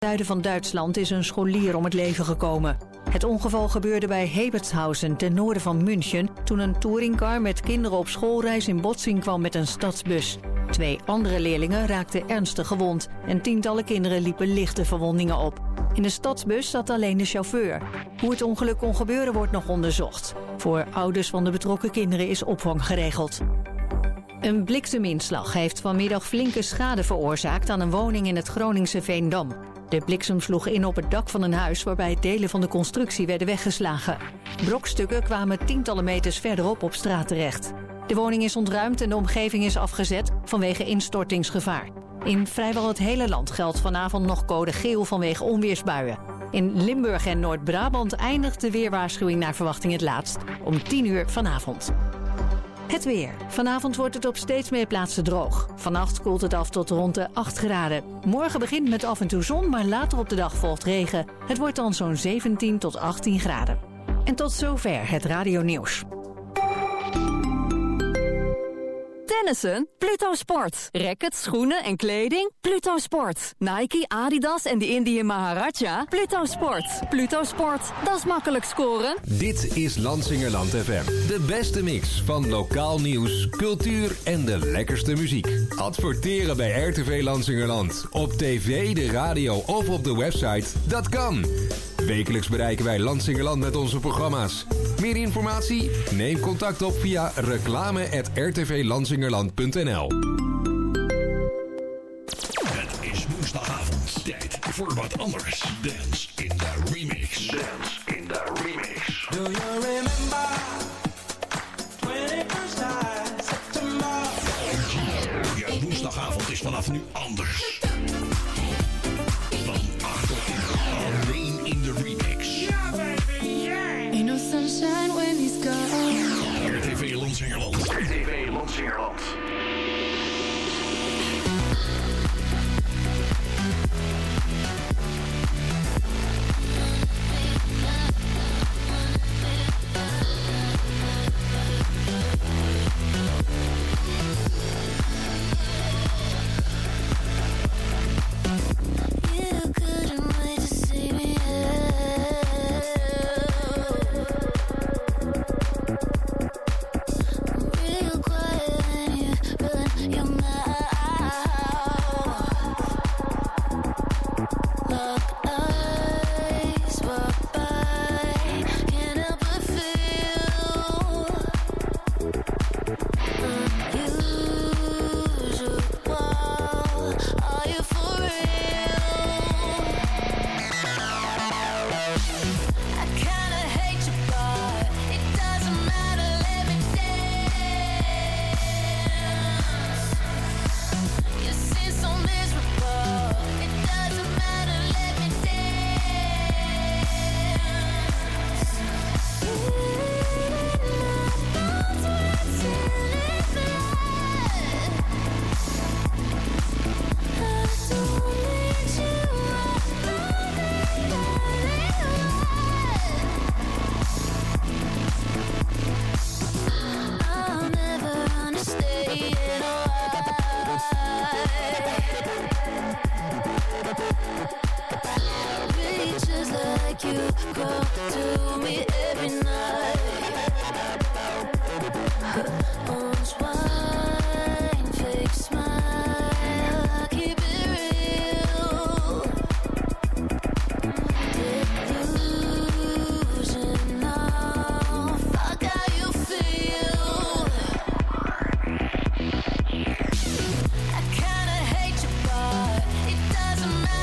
zuiden van Duitsland is een scholier om het leven gekomen. Het ongeval gebeurde bij Hebertshausen ten noorden van München toen een touringcar met kinderen op schoolreis in botsing kwam met een stadsbus. 2 andere leerlingen raakten ernstig gewond en tientallen kinderen liepen lichte verwondingen op. In de stadsbus zat alleen de chauffeur. Hoe het ongeluk kon gebeuren wordt nog onderzocht. Voor ouders van de betrokken kinderen is opvang geregeld. Een blikseminslag heeft vanmiddag flinke schade veroorzaakt aan een woning in het Groningse Veendam. De bliksem sloeg in op het dak van een huis waarbij delen van de constructie werden weggeslagen. Brokstukken kwamen tientallen meters verderop op straat terecht. De woning is ontruimd en de omgeving is afgezet vanwege instortingsgevaar. In vrijwel het hele land geldt vanavond nog code geel vanwege onweersbuien. In Limburg en Noord-Brabant eindigt de weerwaarschuwing naar verwachting het laatst om 10 uur vanavond. Het weer. Vanavond wordt het op steeds meer plaatsen droog. Vannacht koelt het af tot rond de 8 graden. Morgen begint met af en toe zon, maar later op de dag volgt regen. Het wordt dan zo'n 17 tot 18 graden. En tot zover het radionieuws. Tennissen? Pluto Sport. Rackets, schoenen en kleding? Pluto Sport. Nike, Adidas en de Indian Maharaja? Pluto Sport. Pluto Sport. Dat is makkelijk scoren. Dit is Lansingerland FM. De beste mix van lokaal nieuws, cultuur en de lekkerste muziek. Adverteren bij RTV Lansingerland. Op tv, de radio of op de website. Dat kan. Wekelijks bereiken wij Lansingerland met onze programma's. Meer informatie? Neem contact op via reclame@rtvlansingerland.nl. Het is woensdagavond. Tijd voor wat anders. Dance in the remix. Dance in the remix. Do you remember 21st night September? Ja, woensdagavond is vanaf nu anders. Van 8 tot 10. Alleen in de remix. Yeah, baby, yeah. Ain't no sunshine when he's gone. RTV Lansingerland. RTV Lansingerland.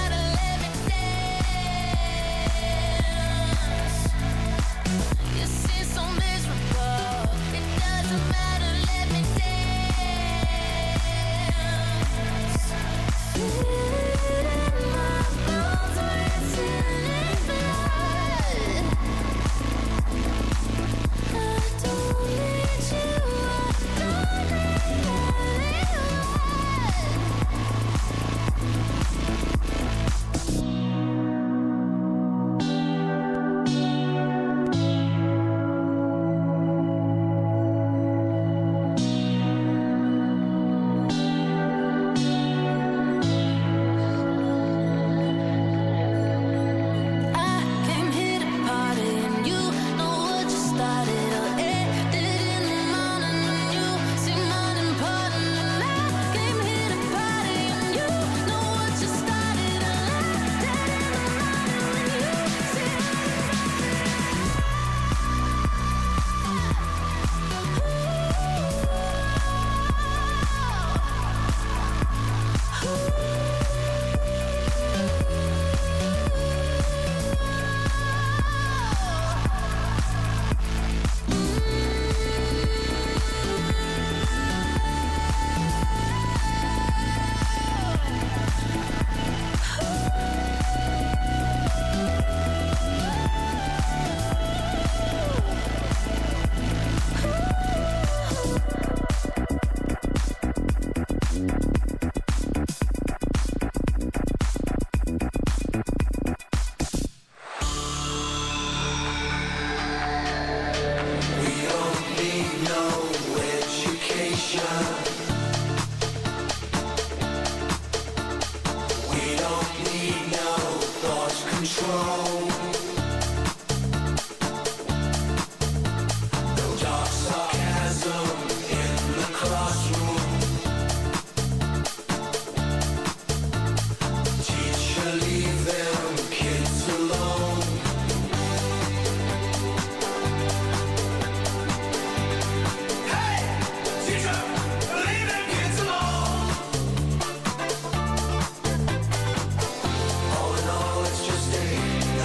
You see All in all, it's just a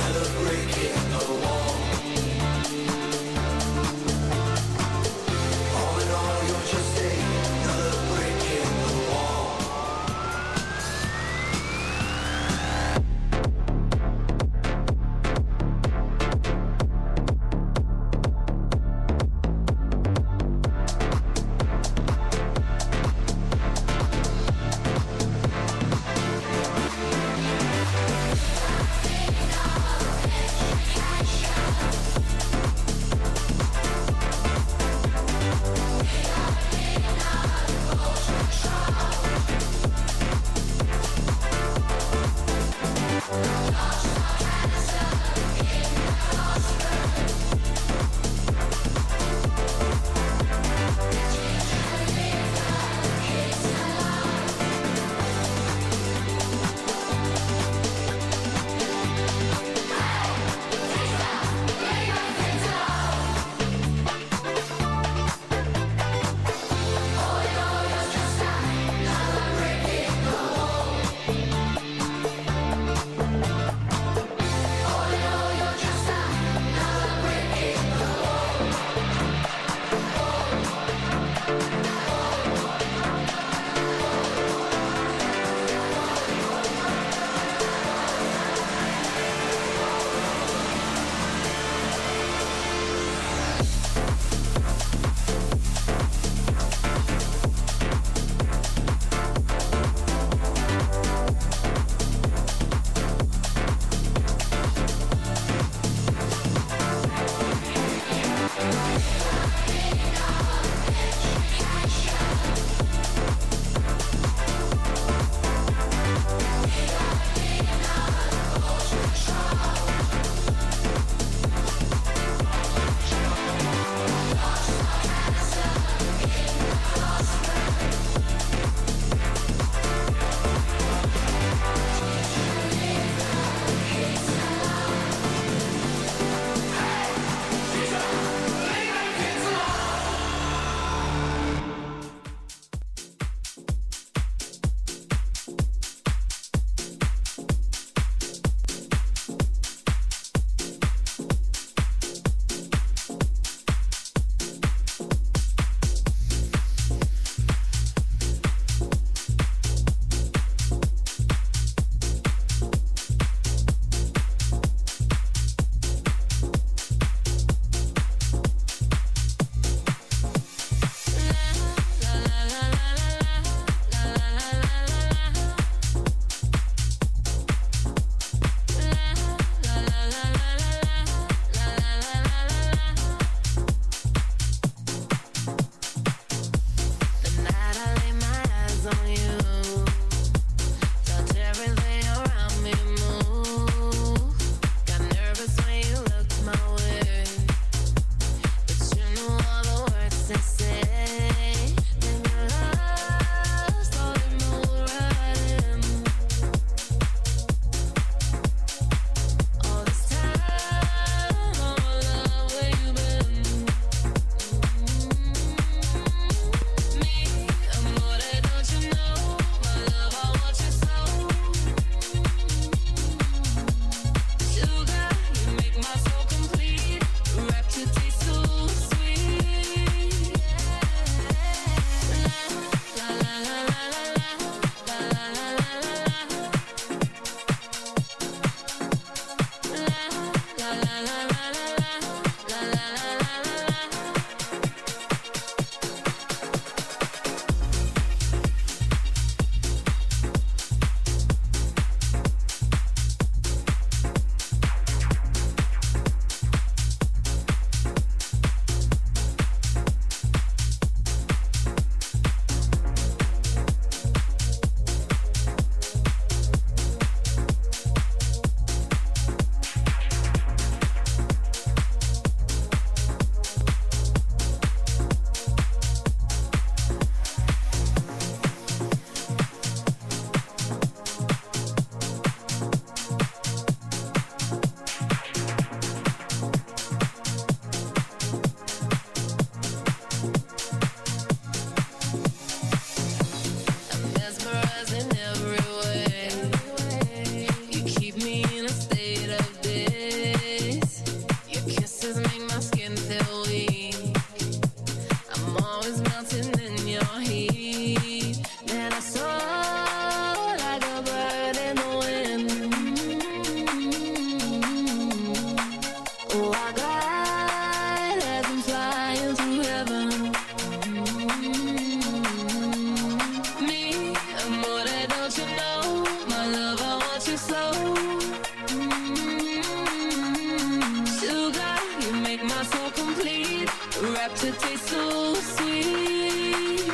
Sugar, you make my soul complete. Rapture tastes so sweet.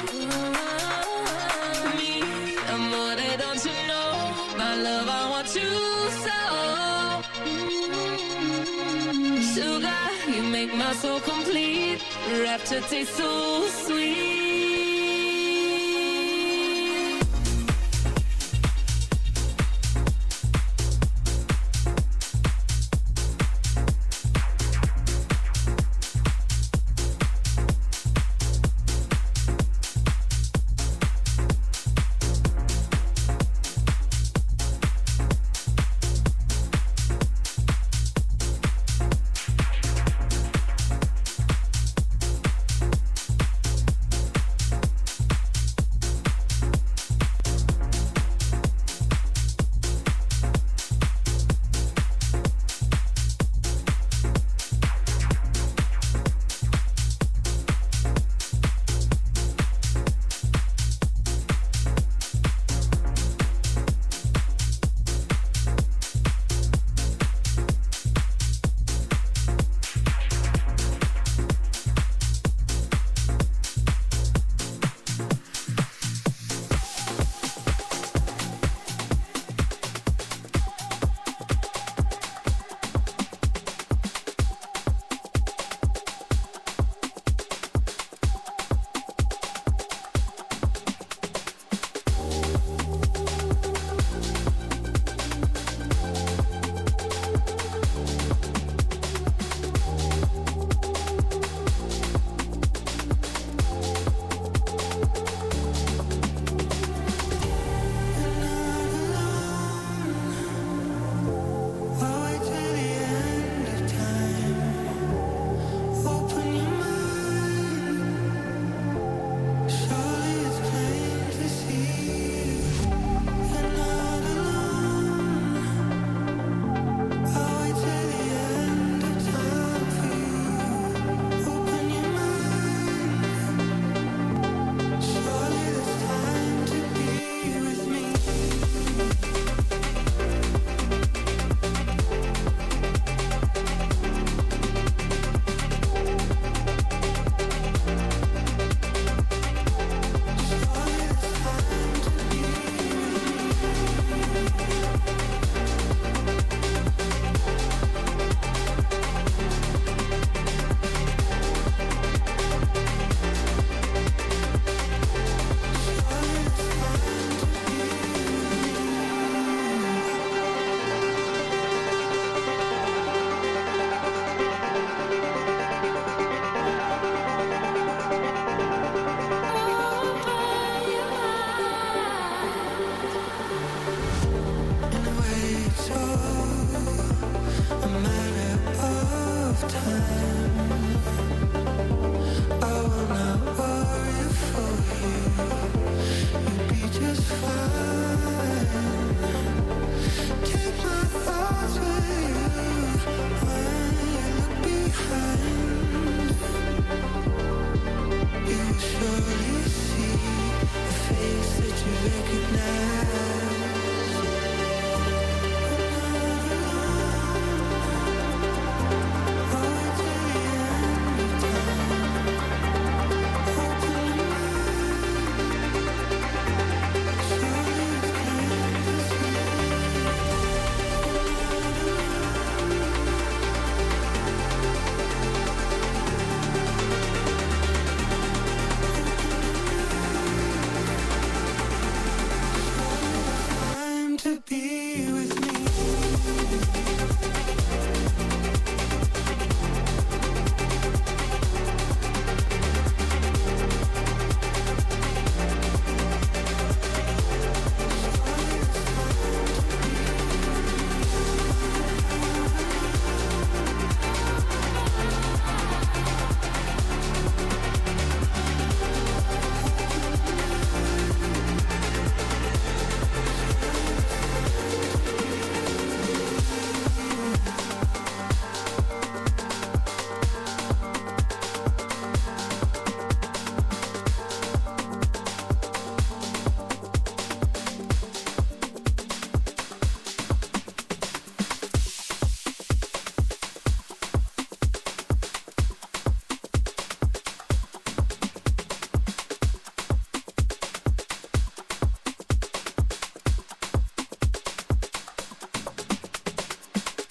Me, amore, don't you know? My love, I want you so. Sugar, you make my soul complete. Rapture tastes so sweet.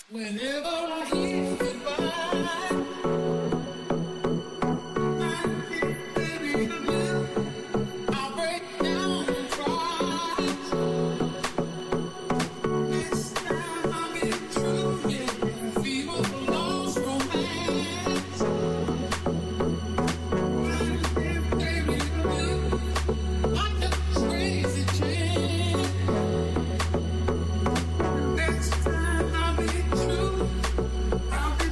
I'll be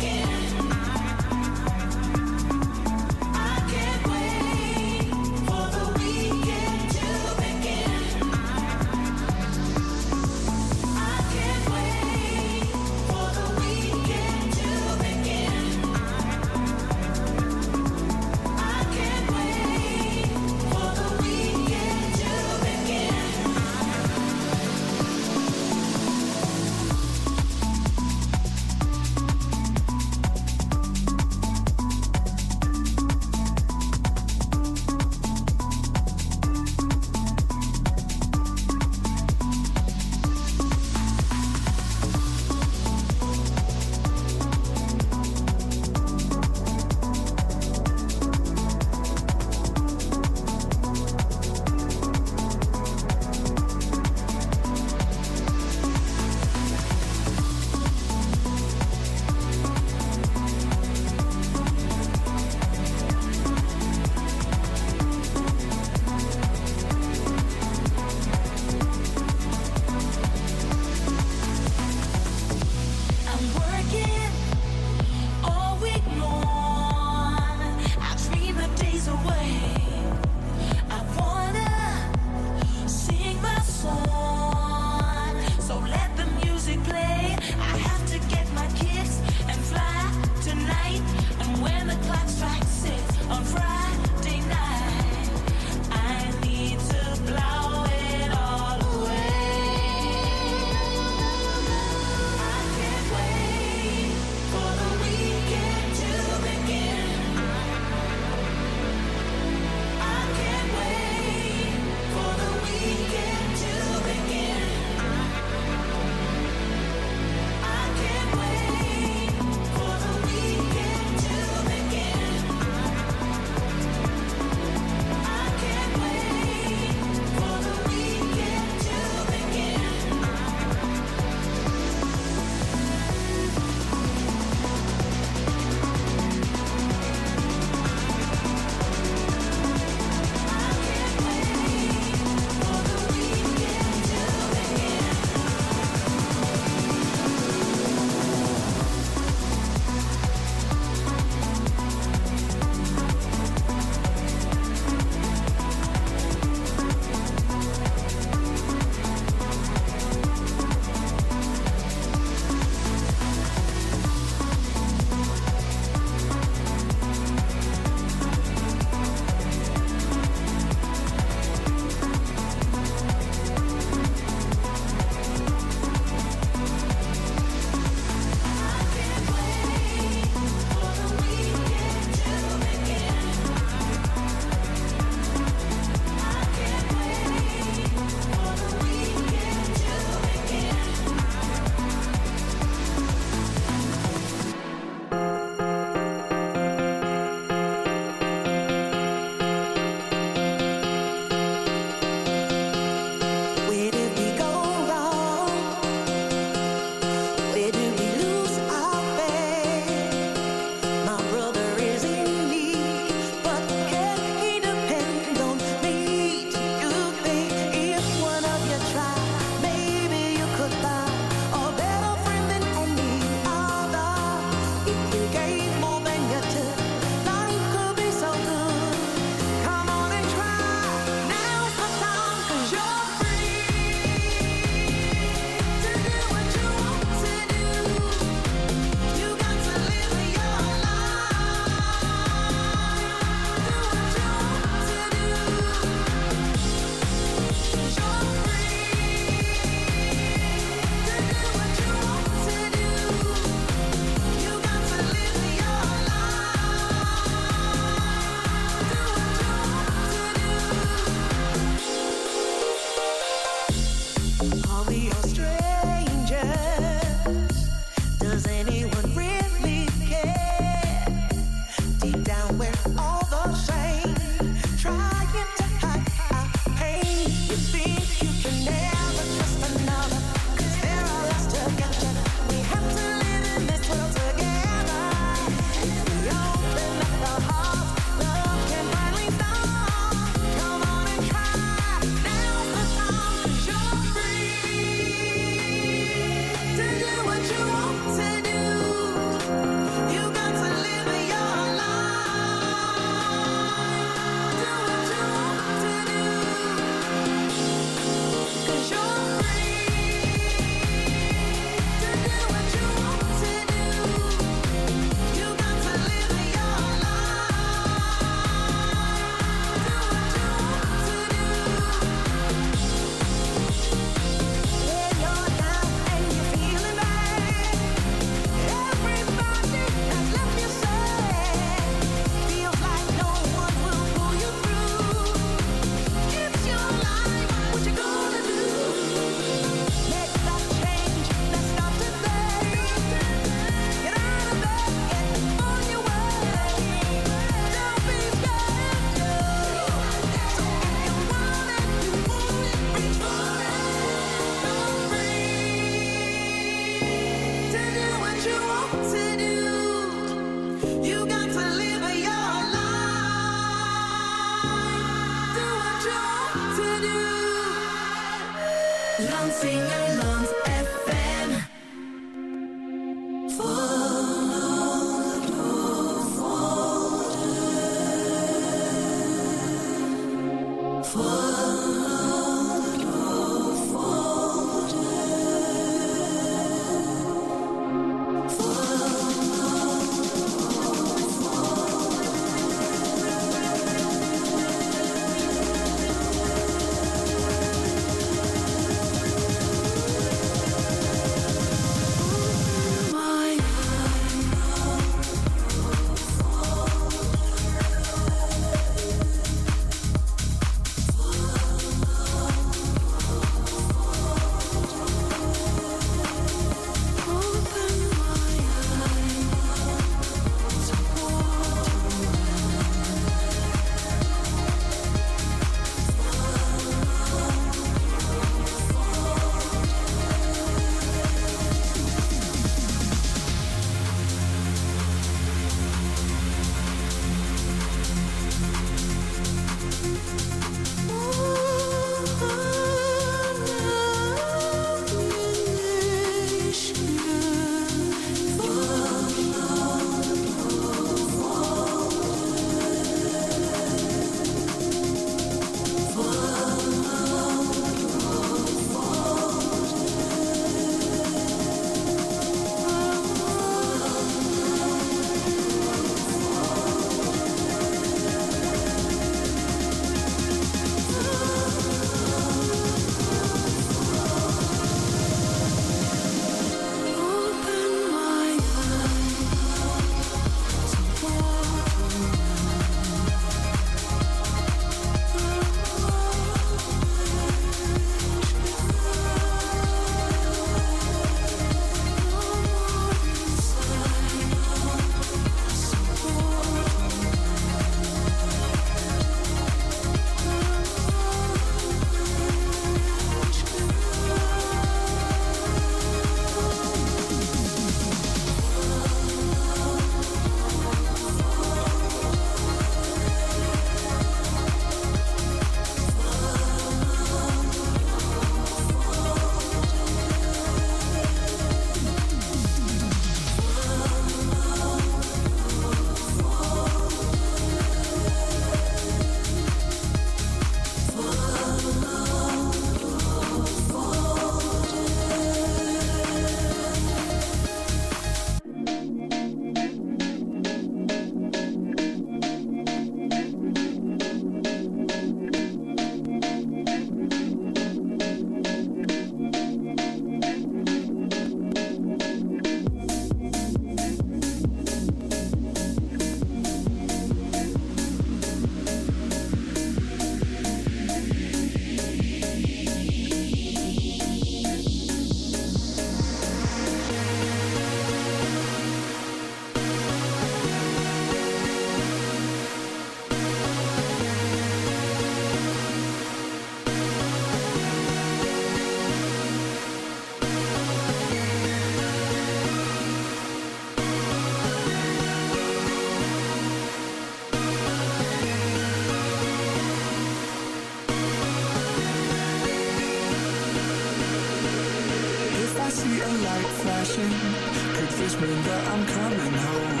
flashing. Could this mean that I'm coming home?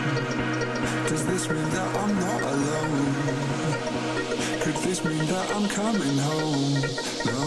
Does this mean that I'm not alone? Could this mean that I'm coming home? No.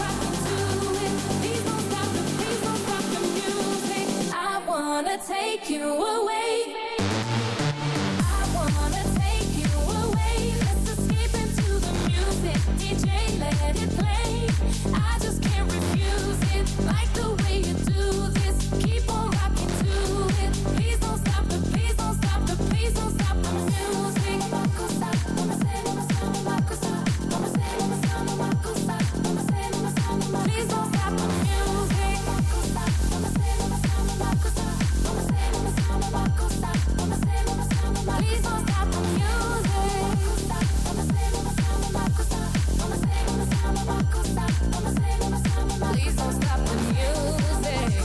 Take you away. I wanna take you away. Let's escape into the music. DJ, let it play. I just can't refuse it. Like the way you do this. Keep on rocking to it. Please don't stop the, please don't stop the, please don't stop the music. Makosa, makosa, makosa, makosa, makosa. Please don't stop the music. Makosa, makosa, makosa, makosa. Please don't stop the music. Please don't stop the music.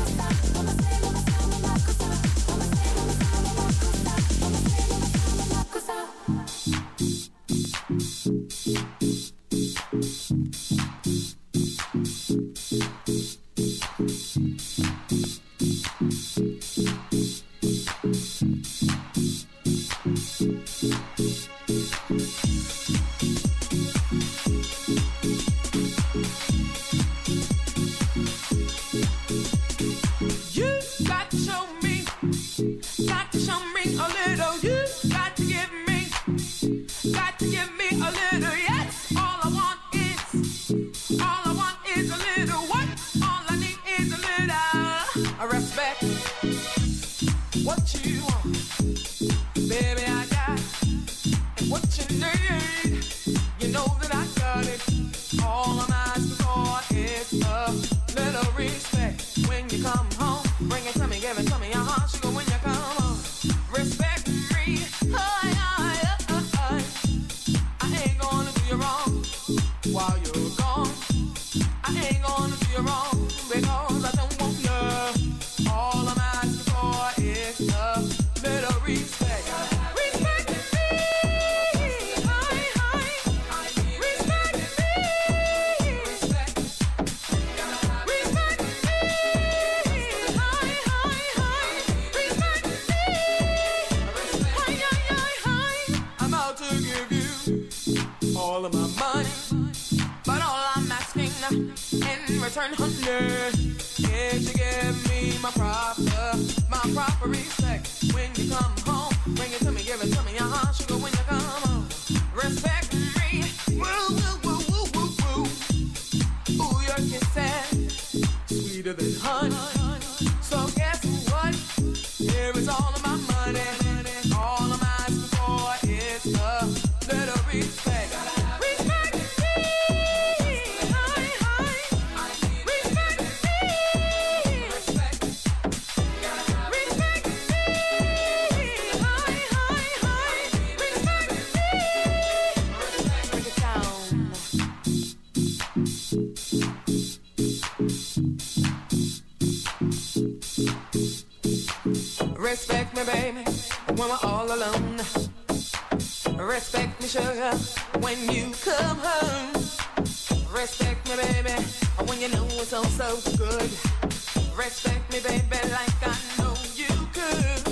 Respect me, baby, when we're all alone. Respect me, sugar, when you come home. Respect me, baby, when you know it's all so good. Respect me, baby, like I know you could.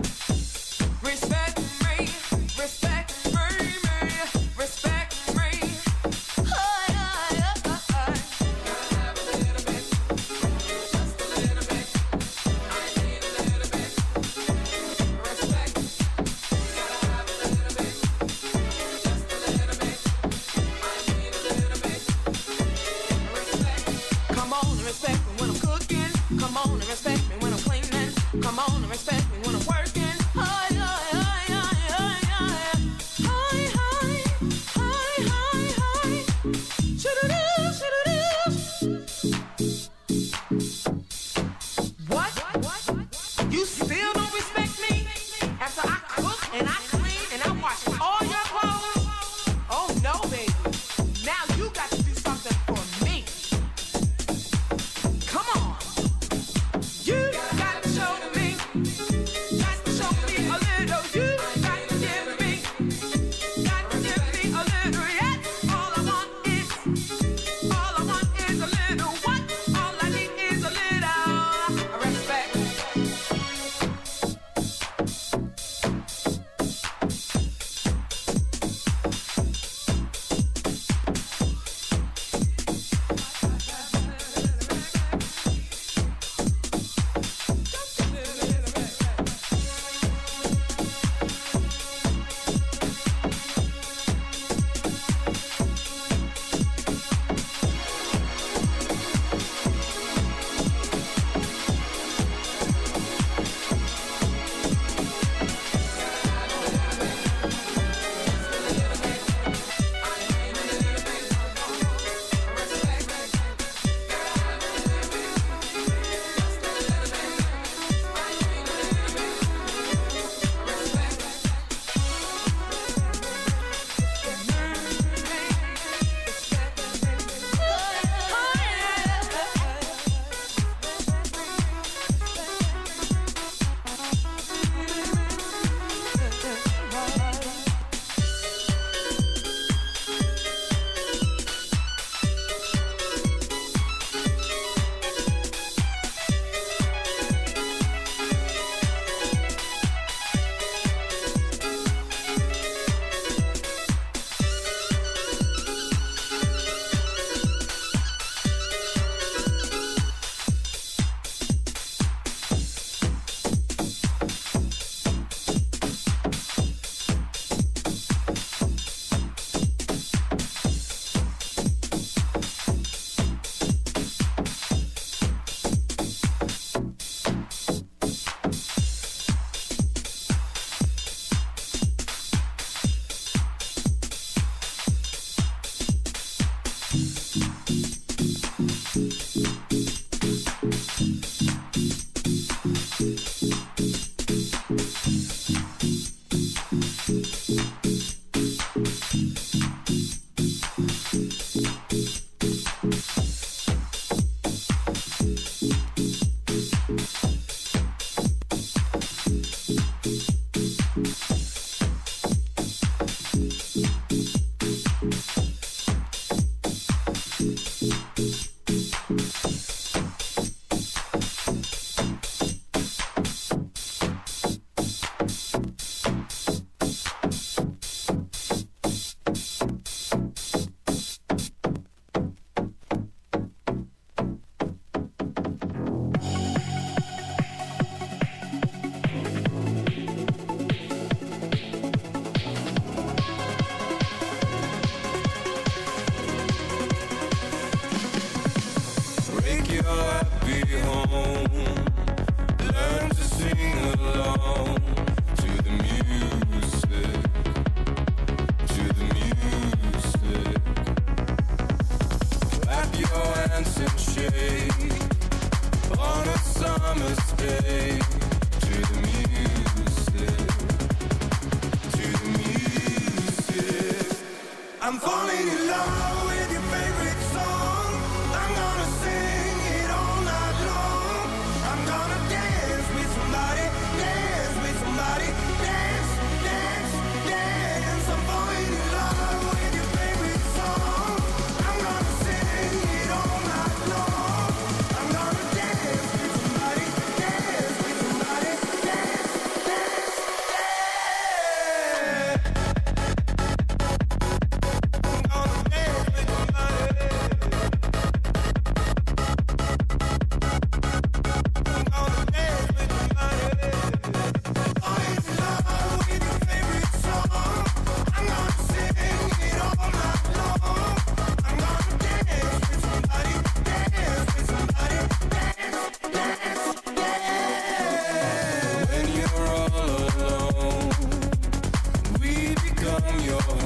Respect me, respect me, respect me. Gotta have a little bit, just a little bit. I need a little bit. Respect. Gotta have a little bit, just a little bit. I need a little bit. Respect. Come on and respect me when I'm cooking. Come on and respect me when I'm cleaning. Come on and respect me when I'm working. What? You still don't respect me? After I cook and I clean and I wash all your clothes? Oh no, baby. Now you got to do something for me. Come on. You got to show me. Got to show me a little. You got to give me. Got to give me a little. Yes. All I want is a little. What? All I need is a little respect.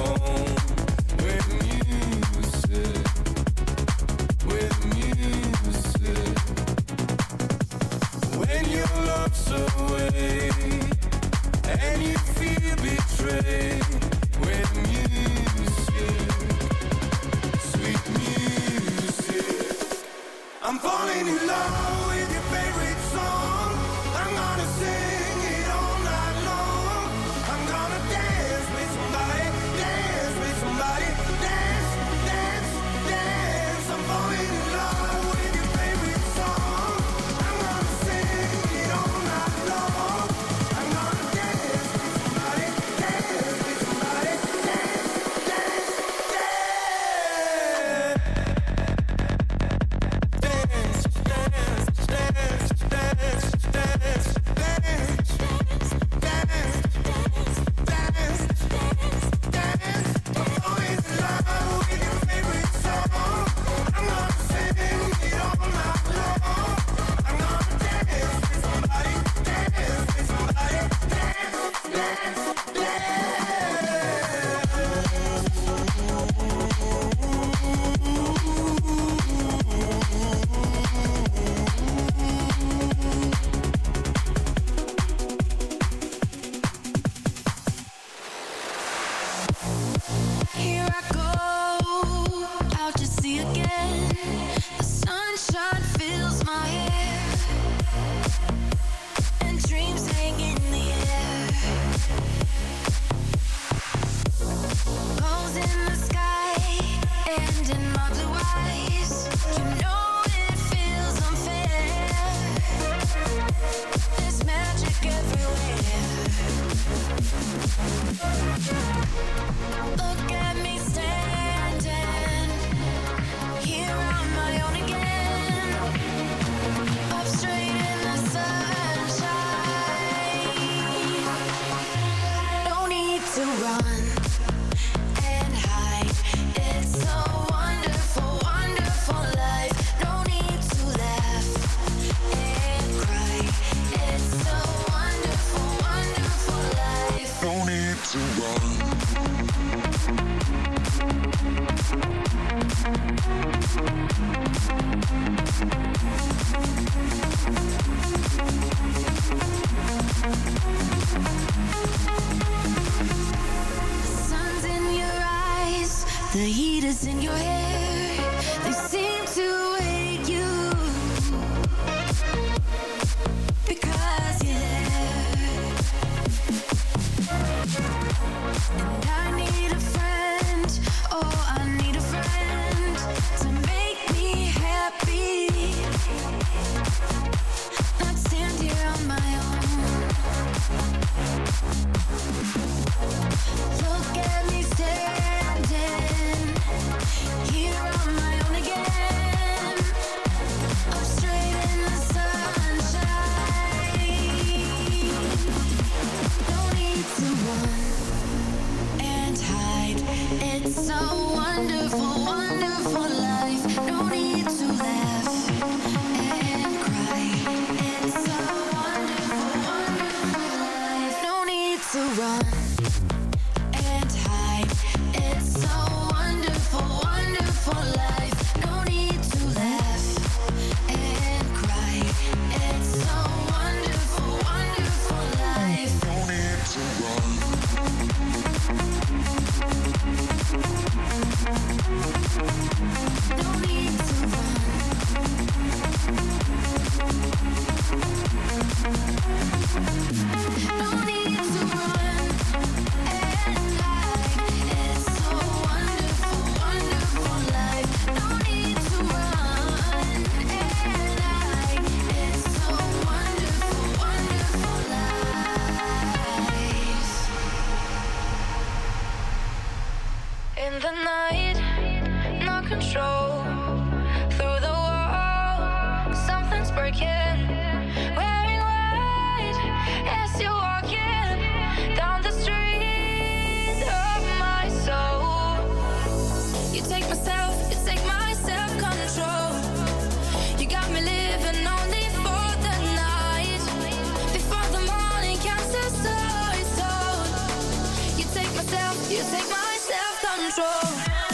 home with music, with music. When your love's away and you feel betrayed, with music, sweet music. I'm falling in love with your favorite song. I'm gonna sing it all night long. I'm gonna dance with somebody, dance with somebody, dance, dance, dance. I'm falling in love with your favorite song. I'm gonna sing it all night long. I'm gonna dance with somebody, dance with somebody, dance, dance, Here I go, out to sea again. The sunshine fills my hair, and dreams hang in the air. Goals in the sky and in my blue eyes. You know it feels unfair. There's magic everywhere. Look at me standing here on my own again, up straight in the sunshine. No need to run and hide. It's a wonderful, wonderful life. No need to laugh and cry. It's a wonderful, wonderful life. No need to run. The sun's in your eyes, the heat is in your hair. They seem to hate you because you're there. And I need a friend, oh, I need a friend to make me happy. Not stand here on my own. Look at me standing here on my own again, up straight in the sunshine. No need to run and hide. It's a wonderful, wonderful life. No need to laugh and cry. It's a wonderful, wonderful life. No need to run and hide. It's a wonderful, wonderful life. No need to laugh and cry. It's a wonderful, wonderful life. No need to run. No need to run. No need to run and hide. It's a wonderful, wonderful life. No need to run and hide. It's a wonderful, wonderful life. In the night, no control. Through the wall, something's breaking. Wearing white as you're walking down the street of my soul. You take my self-control. You got me living only for the night. Before the morning comes to soul. You take myself, you take myself. control.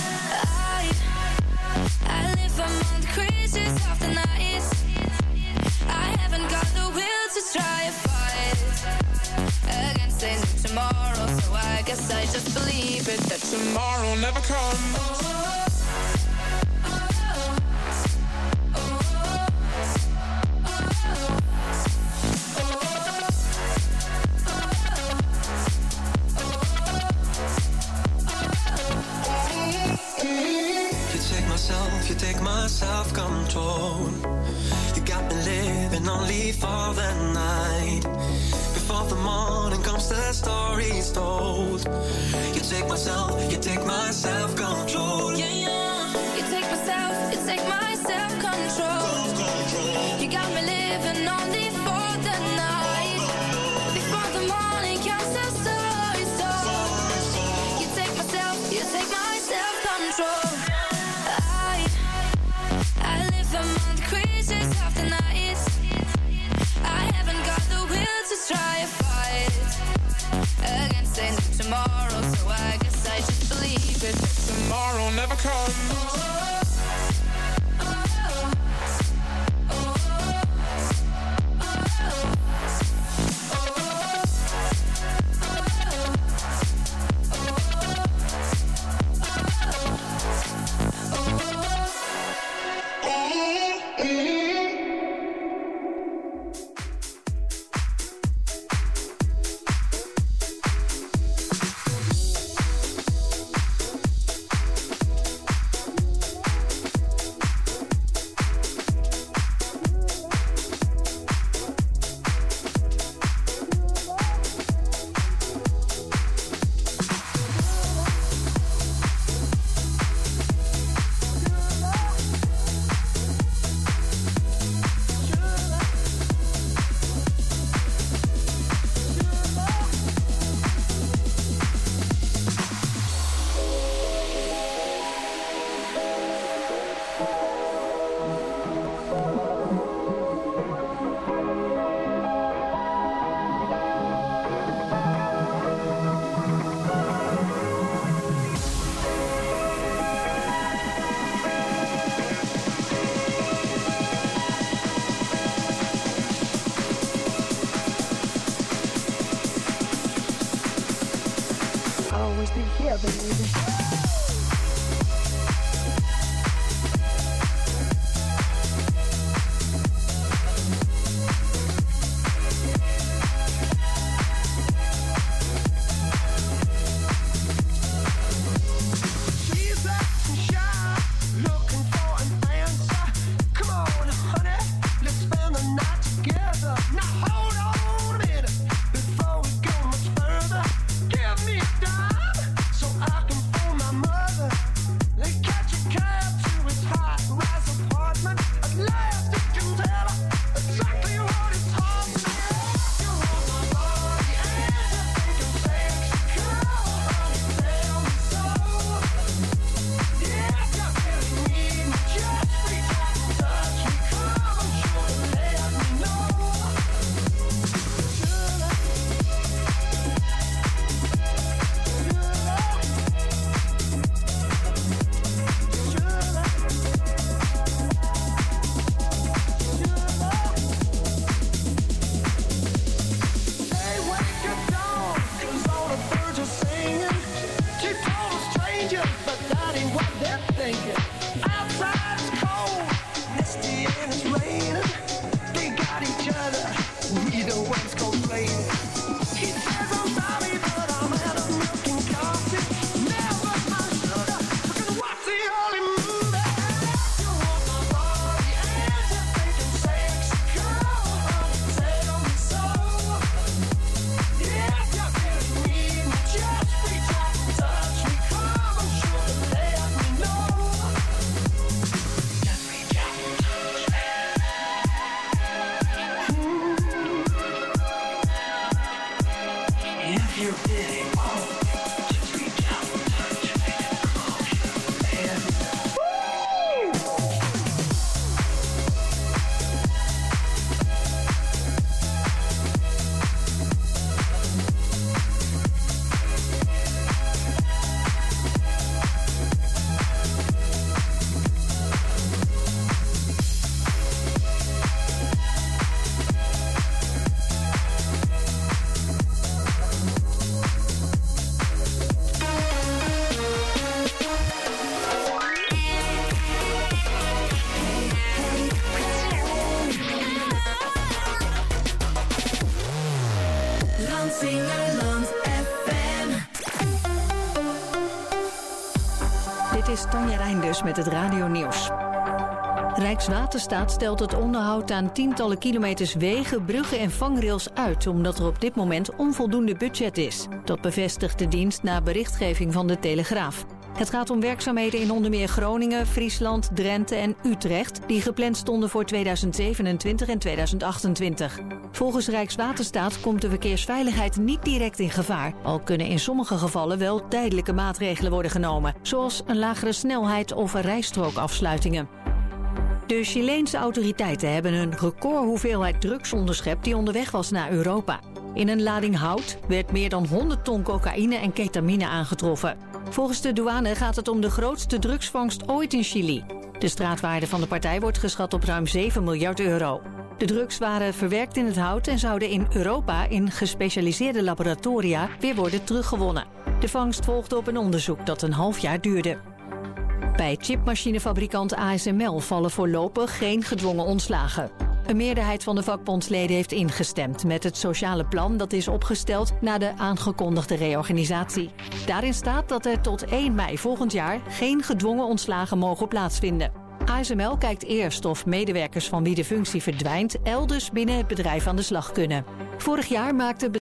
I live among the creatures of the night. I haven't got the will to try a fight against a new tomorrow, so I guess I just believe it that tomorrow never comes. You take my self-control. You got me living only for the night. Before the morning comes, the story's told. You take my self-control. Yeah, yeah. You take my self-control. You got me living only for the night. Before the morning comes, the story's told. You take my self-control. I live among the creatures of the night. I haven't got the will to try a fight against a new tomorrow, so I guess I just believe it that tomorrow never comes. Always be here, baby. Lansingerland FM. Dit is Tanja Reinders met het Radio Nieuws. Rijkswaterstaat stelt het onderhoud aan tientallen kilometers wegen, bruggen en vangrails uit, omdat er op dit moment onvoldoende budget is. Dat bevestigt de dienst na berichtgeving van de Telegraaf. Het gaat om werkzaamheden in onder meer Groningen, Friesland, Drenthe en Utrecht, die gepland stonden voor 2027 en 2028. Volgens Rijkswaterstaat komt de verkeersveiligheid niet direct in gevaar, al kunnen in sommige gevallen wel tijdelijke maatregelen worden genomen, zoals een lagere snelheid of rijstrookafsluitingen. De Chileense autoriteiten hebben een recordhoeveelheid drugs onderschept die onderweg was naar Europa. In een lading hout werd meer dan 100 ton cocaïne en ketamine aangetroffen. Volgens de douane gaat het om de grootste drugsvangst ooit in Chili. De straatwaarde van de partij wordt geschat op ruim 7 miljard euro. De drugs waren verwerkt in het hout en zouden in Europa in gespecialiseerde laboratoria weer worden teruggewonnen. De vangst volgde op een onderzoek dat een half jaar duurde. Bij chipmachinefabrikant ASML vallen voorlopig geen gedwongen ontslagen. Een meerderheid van de vakbondsleden heeft ingestemd met het sociale plan dat is opgesteld na de aangekondigde reorganisatie. Daarin staat dat er tot 1 mei volgend jaar geen gedwongen ontslagen mogen plaatsvinden. ASML kijkt eerst of medewerkers van wie de functie verdwijnt elders binnen het bedrijf aan de slag kunnen. Vorig jaar maakte